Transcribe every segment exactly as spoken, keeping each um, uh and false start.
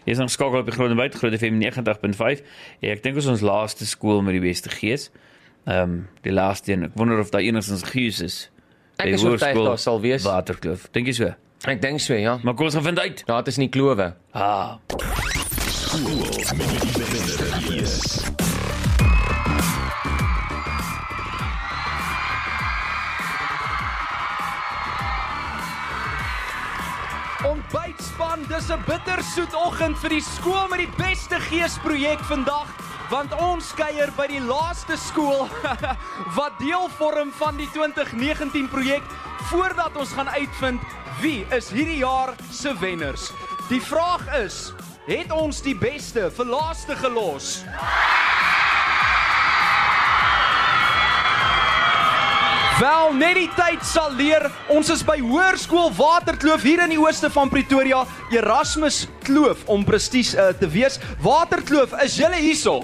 Jy is aangeskakel op die Groot en Wyd, Groot F M negentig punt vyf. Ja, ek dink ons ons laaste skool met die beste gees. Um, die laaste een, ek wonder of daar enigstens gees is. Ek is oortuig daar sal wees. Waterkloof, dink jy so? Ek dink so, ja. Maar kom ons gaan vind uit. Ja, het is nie klowe. Ah. Skool met die beste gees. Ontbytspan, dis 'n bittersoet oggend vir die skool met die beste gees projek vandag, want ons kuier by die laaste skool wat deel vorm van die twintig negentien projek, voordat ons gaan uitvind wie is hierdie jaar se wenners. Die vraag is, het ons die beste vir laaste gelos? Wel, net die tyd sal leer, ons is by Hoërskool Waterkloof hier in die ooste van Pretoria, Erasmus Kloof om presies uh, te wees. Waterkloof, is julle hierso?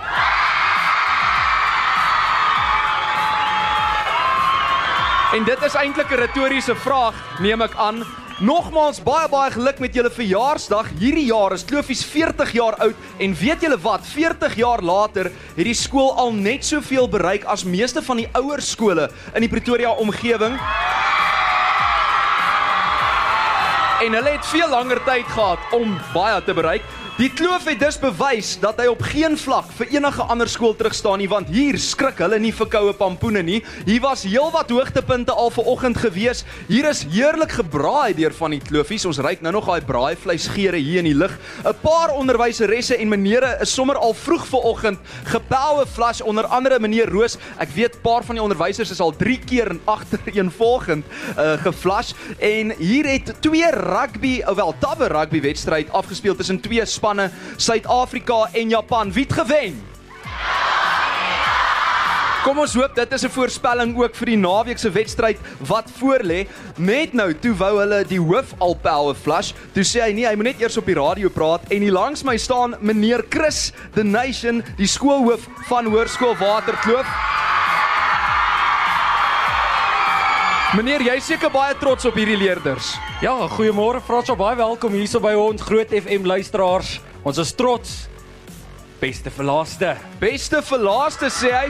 En dit is eintlik 'n retoriese vraag, neem ek aan. Nogmaals, baie baie geluk met julle verjaarsdag. Hierdie jaar is Kloofies veertig jaar oud en weet julle wat, veertig jaar later het die skool al net soveel bereik as meeste van die ouer skole in die Pretoria omgewing. En hulle het veel langer tyd gehad om baie te bereik. Die Kloof het dus bewys dat hy op geen vlak vir enige ander skool terugstaan nie, want hier skrik hulle nie vir koue pampoene nie. Hier was heelwat hoogtepunte al vanoggend gewees. Hier is heerlik gebraai deur van die Kloofies. Ons ruik nou nog daai braaivleisgeure hier in die lug. 'n Paar onderwyseresse en menere is sommer al vroeg vanoggend gepoue flash, onder andere meneer Roos. Ek weet paar van die onderwysers is al drie keer en agtereenvolgend uh, geflash. En hier het twee rugby, wel tabbe rugby wedstryd afgespeel tussen twee spanne, Suid-Afrika en Japan. Wie het gewen? Kom ons hoop, dit is 'n voorspelling ook vir die naweekse wedstryd wat voorlê. Net nou, toe wou hulle die hoof al power flush, toe sê hy nie, hy moet net eers op die radio praat, en hier langs my staan meneer Chris, the Nation, die skoolhoof van Hoërskool Waterkloof. Meneer, jy is seker baie trots op hierdie leerders. Ja, goeiemôre Fransjo, baie welkom hierso by ons Groot F M luisteraars. Ons is trots. Beste vir laaste. Beste vir laaste, sê hy.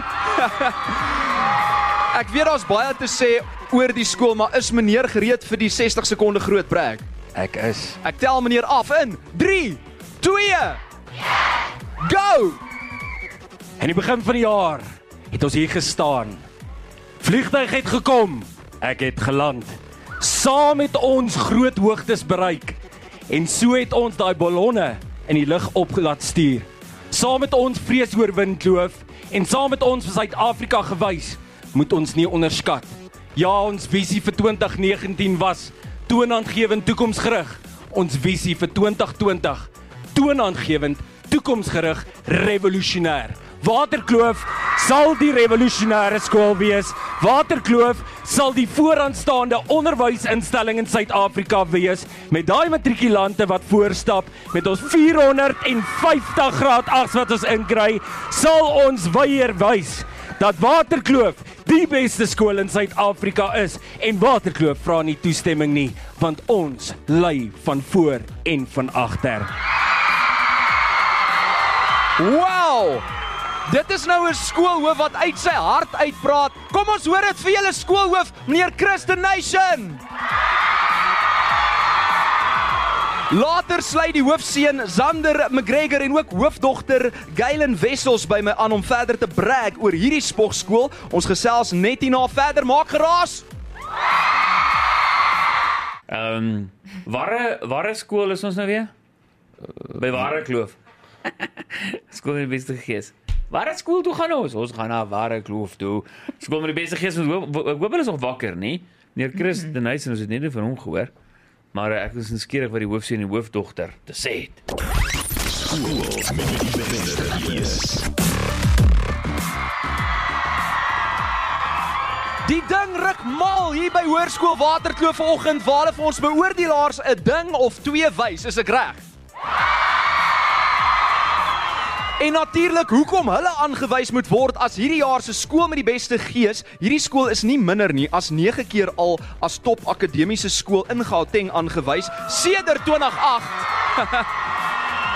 Ek weet daar's baie te sê oor die skool, maar is meneer gereed vir die sestig sekonde groot brag? Ek is. Ek tel meneer af in drie, twee, go! In die begin van die jaar het ons hier gestaan. Vliegtuig het gekom. Ek het geland. Saam het ons groot hoogtes bereik. En so het ons daai ballonne in die lug op laat stuur. Saam met ons vrees oorwin Kloof en saam met ons vir Suid-Afrika gewys, moet ons nie onderskat. Ja, ons visie vir twintig negentien was toonaangewend toekomsgerig. Ons visie vir twintig twintig toonaangewend toekomsgerig revolusionêr. Waterkloof sal die revolusionêre skool wees. Waterkloof sal die vooraanstaande onderwysinstelling in Suid-Afrika wees, met daai matrikulante wat voorstap, met ons vierhonderdvyftig graad aks wat ons inkry, sal ons weier wys dat Waterkloof die beste skool in Suid-Afrika is, en Waterkloof vra nie toestemming nie, want ons lei van voor en van agter. Wow! Dit is nou 'n skoolhoof wat uit sy hart uitpraat. Kom ons hoor dit vir julle skoolhoof, meneer Chris the Nation. Later sluit die hoofseun Zander McGregor en ook hoofdogter Gailen Wessels by my aan om verder te brag oor hierdie spogskool. Ons gesels net hierna verder, maak geraas. Ehm, um, ware ware skool is ons nou weer? By Waterkloof. Skool met die beste gees. Ware skool toe gaan ons? Ons gaan na Waterkloof toe. Skool met die beste gees. Ek hoop hulle is nog wakker, nie? Meneer Chris the Nation, ons het net nie van hom gehoor. Maar ek is nuuskierig wat die hoofseun en die hoofdogter te sê het. Skool met die beste gees. Die ding ruk mal hier by Hoërskool Waterkloof vanoggend, waar hulle vir ons beoordelaars 'n ding of twee wys, is ek reg? En natuurlik, hoekom hulle aangewys moet word as hierdie jaar se skool met die beste gees. Hierdie skool is nie minder nie as nege keer al as top akademiese skool in Gauteng aangewys sedert tweeduisend agt.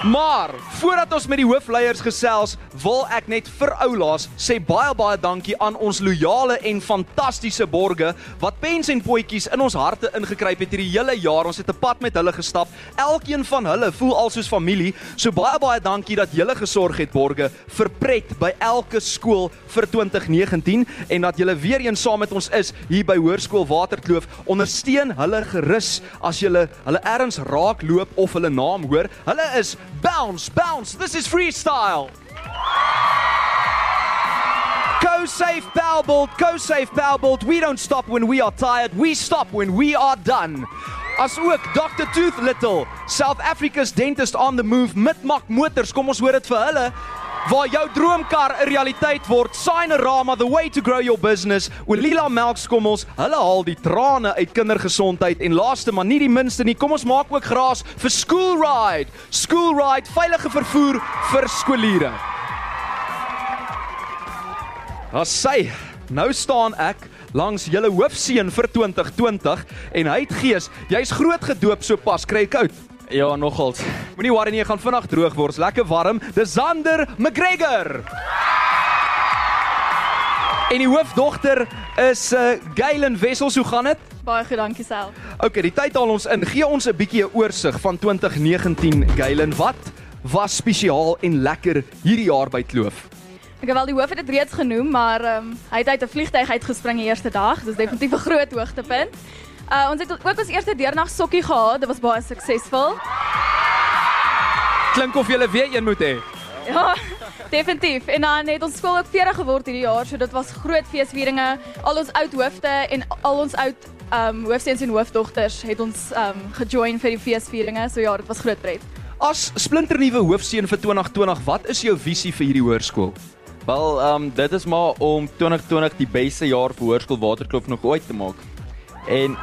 Maar, voordat ons met die hoofleiers gesels, wil ek net vir oulaas sê baie baie dankie aan ons loyale en fantastiese borge, wat pens en potjies in ons harte ingekryp het hierdie hele jaar. Ons het 'n pad met hulle gestap. Elkeen van hulle voel al soos familie. So baie baie dankie dat julle gesorg het, borge, vir pret by elke skool vir twintig negentien en dat julle weer eens saam met ons is hier by Hoërskool Waterkloof. Ondersteun hulle gerus as julle hulle ergens raak loop of hulle naam hoor. Hulle is Bounce, Bounce, this is freestyle. Go-Safe Powerbolt, Go-Safe Powerbolt, we don't stop when we are tired, we stop when we are done. As ook Doctor Tooth Little, South Africa's dentist on the move, Mitmak Motors, kom ons hoor dit vir hulle. Waar jou droomkar 'n realiteit word, Signorama, the way to grow your business, Olila Melkskommels, hulle haal die trane uit kindergesondheid en laaste maar nie die minste nie, kom ons maak ook gras vir School Ride, School Ride, veilige vervoer vir skooliere. As sy, nou staan ek langs julle hoofseun vir twintig twintig en hy het gees, jy's groot gedoop so pas, kry jy koud? Ja, nogals. Moenie worry nie, jy gaan vinnig droog word, lekker warm. Dis Zander McGregor. En die hoofdogter is uh, Galen Wessels, hoe gaan dit? Baie goed, dankie self. Ok, die tyd haal ons in. Gee ons 'n bietjie 'n oorsig van twintig negentien, Galen. Wat was spesiaal en lekker hierdie jaar by Kloof? Ek het wel die hoof het dit reeds genoem, maar um, hy het uit 'n vliegtuig uitgespring die eerste dag. Dis definitief 'n groot hoogtepunt. Uh, ons het ook ons eerste deernag sokkie gehad, dit was baie suksesvol. Klink of julle weer een moet hê. Ja, definitief. En dan het ons skool ook veertig geword hierdie jaar, so dit was groot feesvieringe. Al ons oud hoofde en al ons oud um, hoofseuns en hoofdogters het ons um, gejoin vir die feesvieringe, so ja, dit was groot pret. As splinternuwe hoofseun vir twintig twintig, wat is jou visie vir hierdie hoërskool? Wel, um, dit is maar om twintig twintig die beste jaar vir Hoërskool Waterkloof nog ooit te maak. En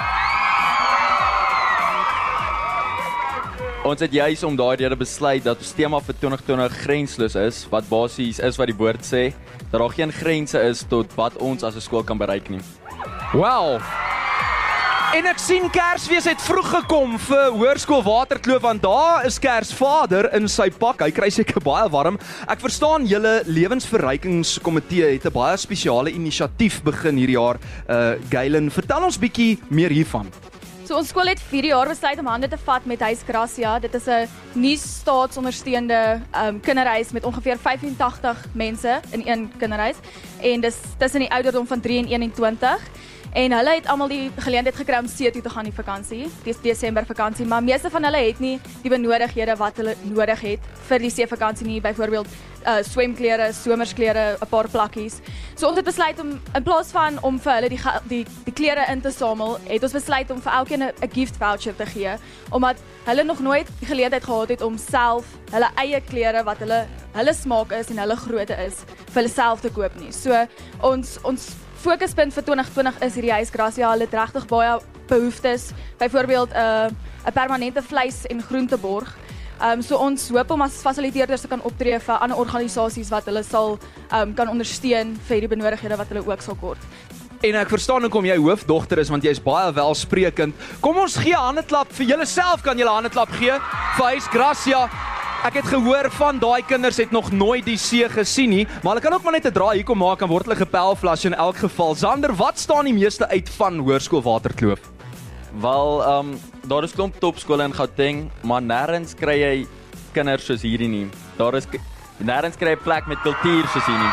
ons het juis om daai rede besluit dat ons tema vir twintig twintig grensloos is, wat basies is wat die woord sê, dat daar geen grense is tot wat ons as 'n skool kan bereik nie. Wow. En ek sien Kersfees het vroeg gekom vir Hoërskool Waterkloof, want daar is Kersvader in sy pak, hy kry seker baie warm. Ek verstaan julle lewensverrykingskomitee het 'n baie spesiale inisiatief begin hierdie jaar. Uh, Galen, vertel ons bietjie meer hiervan. So ons skool het vier jaar besluit om hande te vat met Huis Gracia. Dit is 'n nie staatsondersteunde um, kinderhuis met ongeveer vyfentagtig mense in een kinderhuis. En dis tussen die ouderdom van drie en eenentwintig. En hulle het almal die geleentheid gekry om see toe te gaan die vakansie, dis Desember vakansie, maar meeste van hulle het nie die benodighede wat hulle nodig het vir die see vakansie nie, byvoorbeeld uh, swemklere, somersklere, 'n paar plakkies. So ons het besluit om in plaas van om vir hulle die die, die klere in te samel, het ons besluit om vir elkeen 'n gift voucher te gee, omdat hulle nog nooit die geleentheid gehad het om self hulle eie klere wat hulle hulle smaak is en hulle grootte is vir hulle self te koop nie. So ons ons fokuspunt vir twintig twintig is hierdie Huis Gracia. Hulle het regtig baie behoeftes, byvoorbeeld 'n uh, 'n permanente vleis- en groenteborg. Um, so ons hoop om as fasiliteerders te kan optree vir ander organisasies wat hulle sal um, kan ondersteun vir die benodighede wat hulle ook sal kort. En ek verstaan hoekom jy hoofdogter is, want jy is baie welsprekend. Kom ons gee 'n handeklap vir julleself, kan julle 'n handeklap gee vir Huis Gracia. Ek het gehoor van daai kinders het nog nooit die see gesien nie, maar hulle kan ook maar net 'n draai hier kom maak en word hulle gepelflas in elk geval. Zander, wat staan die meeste uit van Hoërskool Waterkloof? Wel, um, daar is klomp topskole in Gauteng, maar nêrens kry jy kinders soos hierdie nie. Daar is nêrens kry jy plek met kultuur soos hier nie.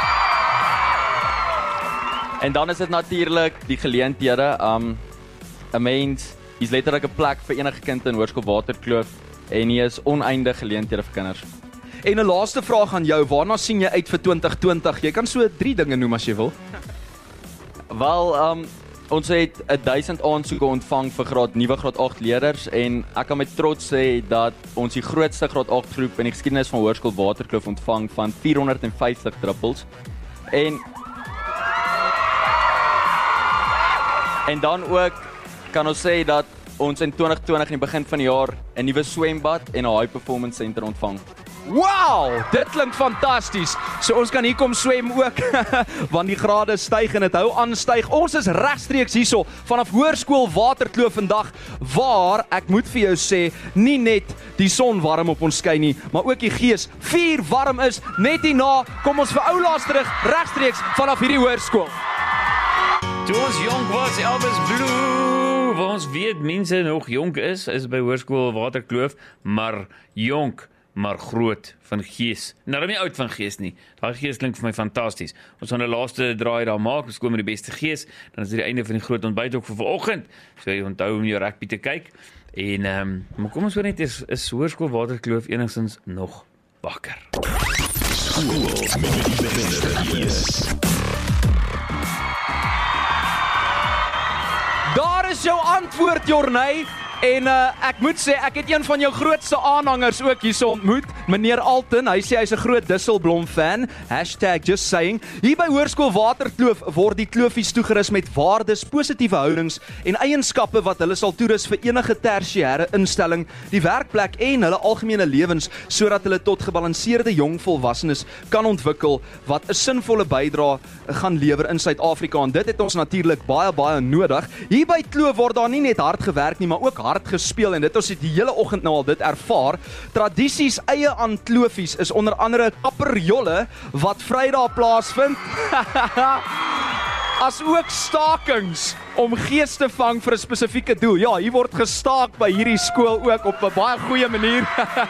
En dan is dit natuurlik die geleenthede. Um, 'n mens is letterlik 'n plek vir enige kind in Hoërskool Waterkloof. En hier is oneindig geleenthede vir kinders. En 'n laaste vraag aan jou, waarna sien jy uit vir twintig twintig? Jy kan so drie dinge noem as jy wil. Wel, um, ons het duisend aansoeke ontvang vir graad nuwe graad agt leerders en ek kan met trots sê dat ons die grootste graad agt groep in die geskiedenis van Hoërskool Waterkloof ontvang van vierhonderdvyftig druppels. En En dan ook kan ons sê dat ons in twintig twintig in die begin van die jaar 'n nuwe swembad en 'n high performance center ontvang. Wow, dit klink fantasties. So ons kan hier kom swem ook, want die grade styg en dit hou aan styg. Ons is regstreeks hierso vanaf Hoërskool Waterkloof vandag, waar ek moet vir jou sê, nie net die son warm op ons skyn nie, maar ook die gees vuur warm is. Net hierna kom ons vir oulaas terug regstreeks vanaf hierdie hoërskool. Toe ons jonk was, Elvis Blue, waar ons weet mense nog jonk is, is by Hoërskool Waterkloof, maar jonk, maar groot van gees. Nou, nie oud van gees nie. Daai gees klink vir my fantasties. Ons gaan 'n laaste draai daar maak, ons kom met die beste gees, dan is dit die einde van die groot ontbyt ook vir vanoggend. So jy onthou om jou rugby te kyk. En ehm, um, maar kom ons hoor net, is, is Hoërskool Waterkloof enigstens nog wakker? Skool met die beste gees. Daar is jou antwoord, Jorney. En uh, ek moet sê, ek het een van jou grootste aanhangers ook hierso ontmoet, meneer Alton. Hy sê hy's 'n groot Disselblom fan. Hashtag just saying. Hier by Hoërskool Waterkloof word die kloofies toegerus met waardes, positiewe houdings en eienskappe wat hulle sal toerus vir enige tersiêre instelling, die werkplek en hulle algemene lewens, sodat hulle tot gebalanseerde jong volwassenes kan ontwikkel wat 'n sinvolle bydrae gaan lewer in Suid-Afrika. En dit het ons natuurlik baie baie nodig. Hier by Kloof word daar nie net hard gewerk nie, maar ook hard hard gespeel, en dit ons het die hele oggend nou al dit ervaar. Tradisies eie aan kloofies is onder andere kapperjolle wat Vrydag plaasvind. As ook stakings om gees te vang vir 'n spesifieke doel. Ja, hier word gestaak by hierdie skool ook op 'n baie goeie manier.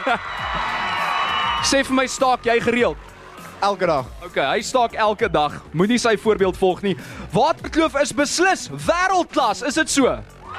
Sê vir my, staak jy gereeld? Elke dag. OK, hy staak elke dag. Moenie sy voorbeeld volg nie. Waterkloof is beslis wêreldklas, is dit so?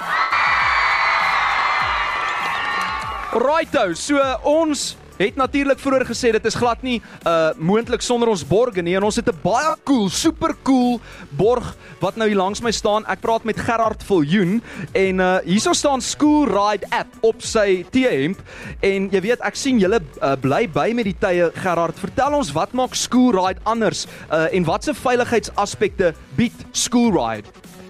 Righto, so ons het natuurlik vroeër gesê dit is glad nie uh, moontlik sonder ons borge nie, en ons het 'n baie cool, super cool borg wat nou hier langs my staan. Ek praat met Gerard Viljoen en uh, hierso staan School Ride app op sy T-hemp, en jy weet, ek sien julle uh, bly by met die tye. Gerard, vertel ons, wat maak School Ride anders uh, en watse veiligheidsaspekte bied School Ride?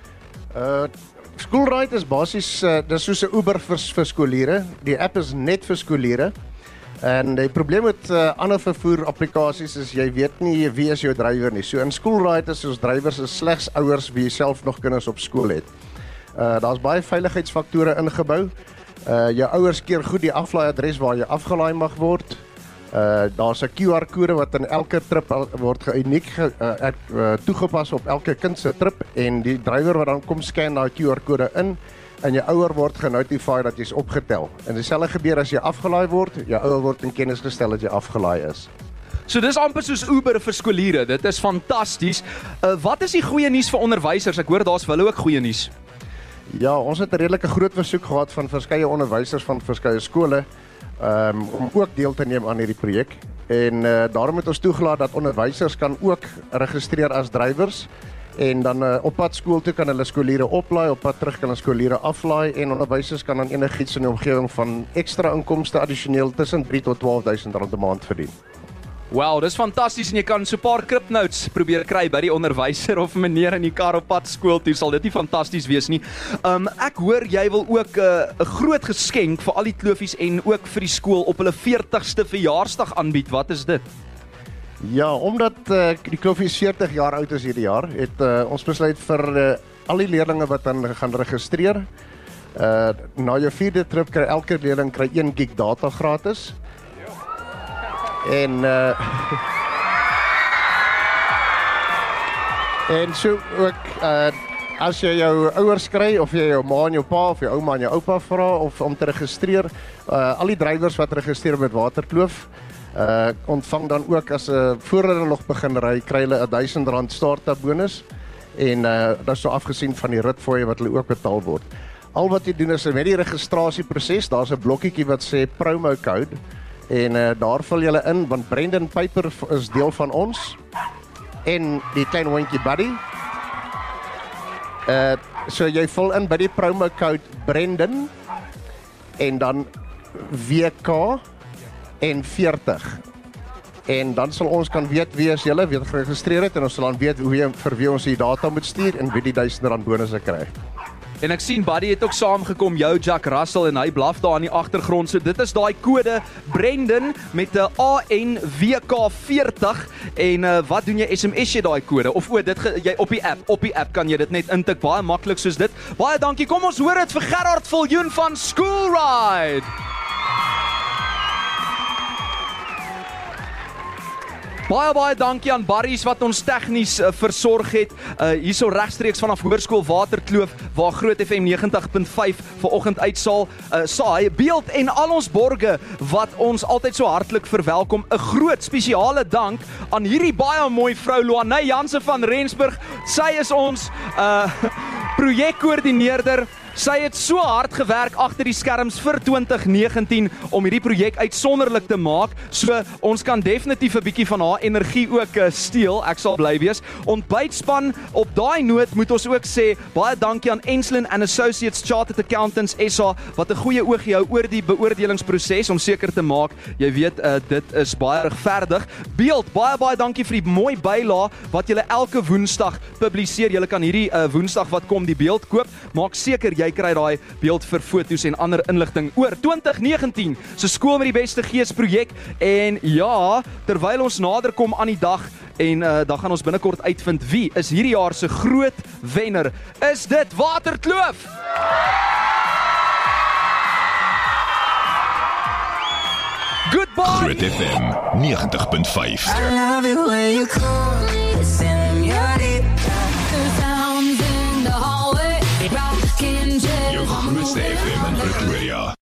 Uh School Ride is basies uh, dis soos 'n Uber vir vir skooliere. Die app is net vir skooliere. En die probleem met uh, ander vervoer applikasies is jy weet nie wie is jou drywer nie. So in School Ride is ons drywers is slegs ouers wie self nog kinders op skool het. Uh daar's baie veiligheidsfaktore ingebou. Uh jou ouers keer goed die aflaaiadres waar jy afgelaai mag word. Uh daar's 'n Q R kode wat in elke trip word geuniek ge, uh, uh, toegepas op elke kind se trip, en die drywer wat dan kom scan daai Q R kode in, en jou ouer word genotify dat jy's opgetel. En dieselfde gebeur as jy afgelaai word, jou ouer word in kennis gestel dat jy afgelaai is. So dis amper soos Uber vir skooliere. Dit is fantasties. Uh, wat is die goeie nuus vir onderwysers? Ek hoor daar's vir hulle ook goeie nuus. Ja, ons het 'n redelike groot versoek gehad van verskeie onderwysers van verskeie skole um, om ook deel te neem aan hierdie projek. En uh, daarom het ons toegelaat dat onderwysers kan ook registreer as drywers. En dan uh, op pad skool toe kan hulle skooliere oplaai, op pad terug kan hulle skooliere aflaai, en onderwysers kan dan enigiets in die omgewing van ekstra inkomste addisioneel tussen drie tot twaalf duisend rand 'n maand verdien. Wow, dis fantasties, en jy kan so 'n paar kripnotes probeer kry by die onderwyser of meneer in die kar op pad skool toe. Sal dit nie fantasties wees nie? Um ek hoor jy wil ook 'n uh, groot geskenk vir al die kloofies en ook vir die skool op hulle veertigste verjaarsdag aanbied. Wat is dit? Ja, omdat uh, die kloofies veertig jaar oud is hierdie jaar, het uh, ons besluit vir uh, al die leerlinge wat dan gaan registreer. Uh, na jou vierde trip kry elke leerling kry een gig data gratis. En uh, en so ook uh, as jy jou ouers kry, of jy jou ma en jou pa of jou ouma en jou oupa vra of om te registreer, uh, al die drywers wat registreer met Waterkloof, uh, ontvang dan ook as 'n uh, voor hulle nog begin ry, kry hulle 'n duisend rand startup bonus, en uh, dat is so afgesien van die ritfooie wat hulle ook betaal word. Al wat jy doen is met die registrasieproses, daar's 'n blokkietjie wat sê promo code, en uh, daar vul julle in, want Brendan Piper is deel van ons, en die klein hondjie Buddy. Uh, so jy vul in by die promo code Brendan, en dan W K en veertig. En dan sal ons kan weet wie is julle, wie het geregistreer het, en ons sal dan weet hoe jy, vir wie ons die data moet stuur, en wie die duisend rand bonusse kry. En ek sien Buddy het ook saamgekom, jou Jack Russell, en hy blaf daar in die agtergrond. So dit is daai kode Brendan met 'n A N W K veertig. En uh, wat doen jy? S M S jy daai kode? Of o, dit ge, jy op die app, op die app kan jy dit net intik, baie maklik soos dit. Baie dankie. Kom ons hoor dit vir Gerard Viljoen van School Ride. Baie baie dankie aan Barries wat ons tegnies uh, versorg het. Uh, hierso regstreeks vanaf Hoërskool Waterkloof waar Groot F M negentig punt vyf vanoggend uitsaal. Uh, saai beeld en al ons borge wat ons altyd so hartlik verwelkom. 'n Groot spesiale dank aan hierdie baie mooi vrou Luanay Jansen van Rensburg. Sy is ons uh, projekkoördineerder. Sy het so hard gewerk agter die skerms vir twintig negentien om hierdie projek uitsonderlik te maak. So ons kan definitief 'n bietjie van haar energie ook uh, steel. Ek sal bly wees. Ontbytspan op daai noot moet ons ook sê baie dankie aan Enslin and Associates Chartered Accountants S A wat 'n goeie oogie hou oor die beoordelingsproses om seker te maak, jy weet, uh, dit is baie regverdig. Beeld, baie baie dankie vir die mooi bylaag wat julle elke Woensdag publiseer. Julle kan hierdie uh, Woensdag wat kom die beeld koop. Maak seker jy kry daai beeld vir foto's en ander inligting oor twintig negentien se Skool met die Beste Gees projek. En ja, terwyl ons nader kom aan die dag en uh, dan gaan ons binnekort uitvind wie is hierdie jaar se groot wenner. Is dit Waterkloof? Goodbye. Groot F M negentig punt vyf. I love it when you call me.